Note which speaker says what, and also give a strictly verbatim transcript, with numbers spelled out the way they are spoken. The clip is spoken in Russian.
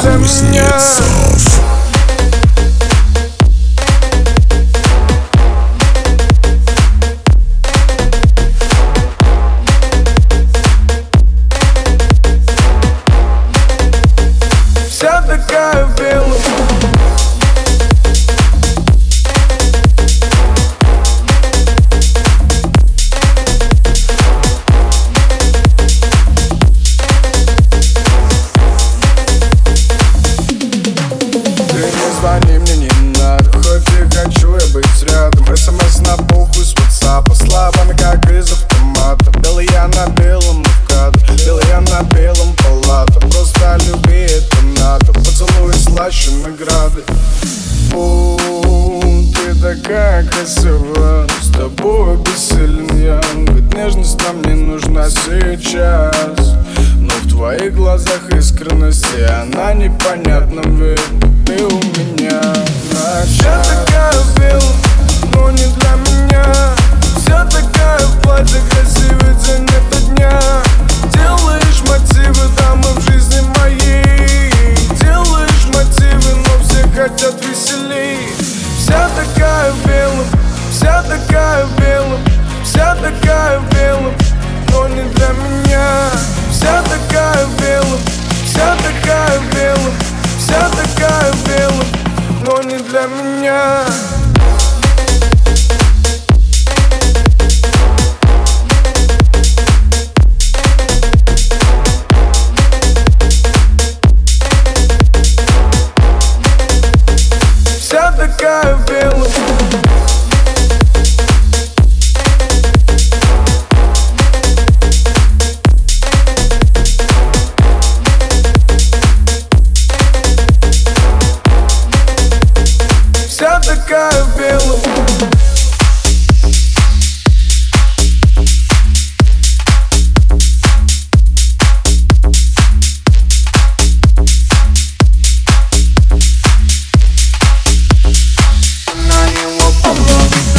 Speaker 1: для меня. Вся такая в белом. Звони мне не надо, хоть и хочу я быть рядом. СМС на похуй с ватсапа, словами как из автомата. Белый я на белом авокадо, белый я на белом палата. Просто люби, это надо, поцелуй слаще награды. О, ты такая красивая, с тобой бессилен я. Ведь нежность нам не нужна сейчас, но в твоих глазах искренность, и она непонятна, ведь ты у меня. Вся такая в белом, но не для меня. Вся такая в платье, красивый день это дня. Делаешь мотивы, дамы в жизни моей. Делаешь мотивы, но все хотят веселей. Вся такая в белом, вся такая в белом, вся такая в белом, но не для меня. Вся такая в белом, вся такая в белом, вся такая в белом, но не для меня.